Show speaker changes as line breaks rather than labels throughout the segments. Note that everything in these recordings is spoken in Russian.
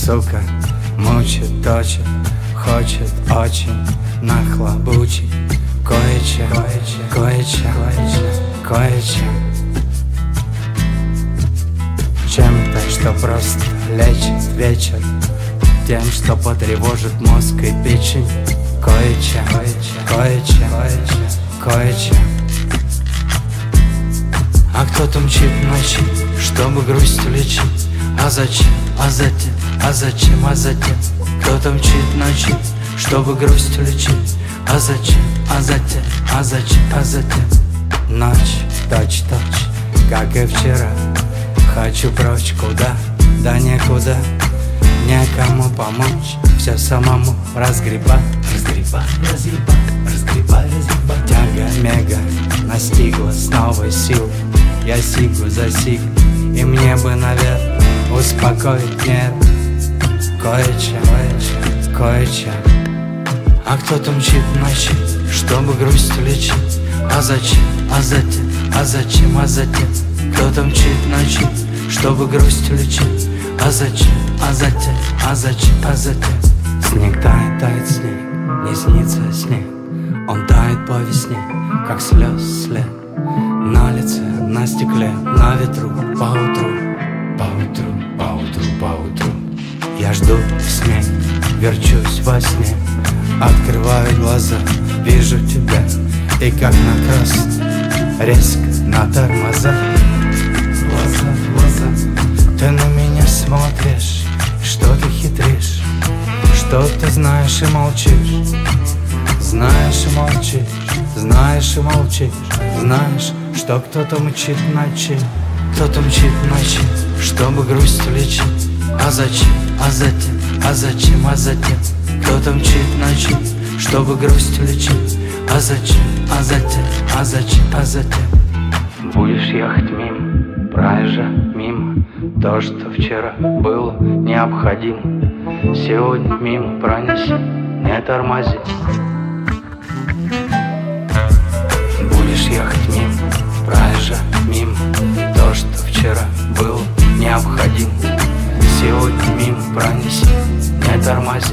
сука, мучит, точит, хочет очень нахлобучить кое-чем, чем-то, что просто лечит вечер, тем, что потревожит мозг и печень. Кое-чем. А кто-то мчит ночи, чтобы грусть улечить. А зачем? Кто-то мчит ночи, чтобы грусть улечить. А зачем? Ночь, точь, как и вчера. Хочу прочь, куда? Да некуда. Некому помочь, все самому разгребать. Тяга мега настигла с новой силой. Я сигу за сиг, и мне бы, наверное, успокоить нервы. Кое-чем. А кто-то мчит ночи, чтобы грусть улечить. А зачем? Кто-то мчит ночи, чтобы грусть улечить. А зачем? Снег тает снег, не снится снег. Он тает по весне, как слез след. На лице, на стекле, на ветру, поутру. Я жду снег, верчусь во сне. Открываю глаза, вижу тебя. И как на красный, резко на тормоза. Глаза, ты на меня смотришь, что ты хитришь, что ты знаешь и молчишь. Знаешь, что кто-то мчит ночи. Кто-то мчит ночи, чтобы грусть улечить. А зачем? Кто-то мчит ночи, чтобы грусть улечить. А зачем? Будешь ехать мимо, проезжать мимо. То, что вчера было необходимо, сегодня мимо пронеси, не тормози. Будешь ехать мимо, проезжать мимо. То, что вчера было необходимо, сегодня мимо пронеси, не тормози.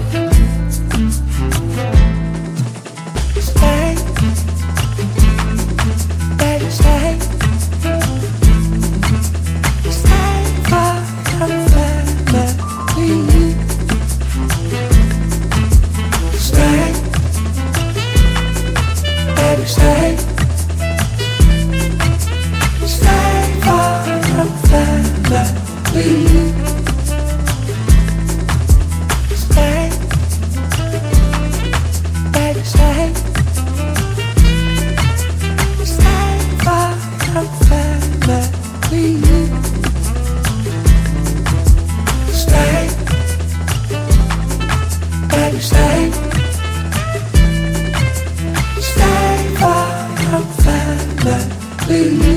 Stay far from family.